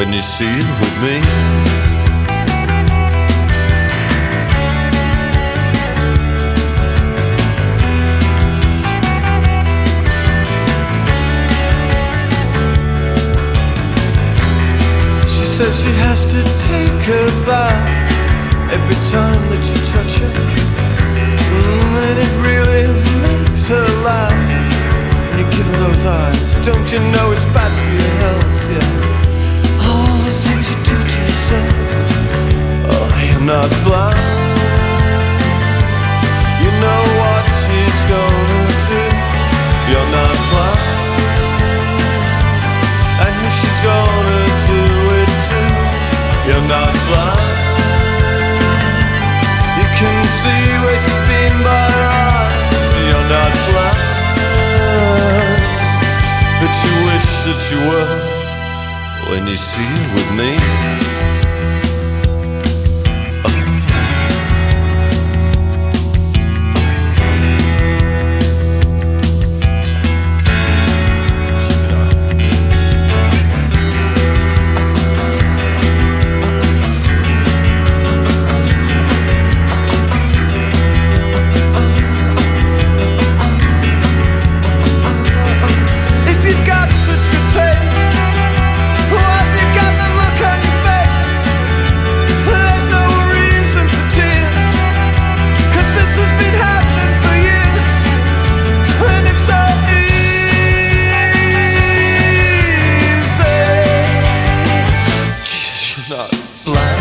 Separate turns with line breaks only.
when you see it with me. She says she has to take a bath every time that you touch her, and it really makes her laugh. When you give her those eyes, don't you know it's bad for your health, yeah. All the things you do to yourself. Oh, you're not blind. You know what she's gonna do. You're not blind. And she's gonna do it too. You're not blind. You can see where she's been by her eyes. You're not blind. But you wish that you were when you see it with me. Not blind.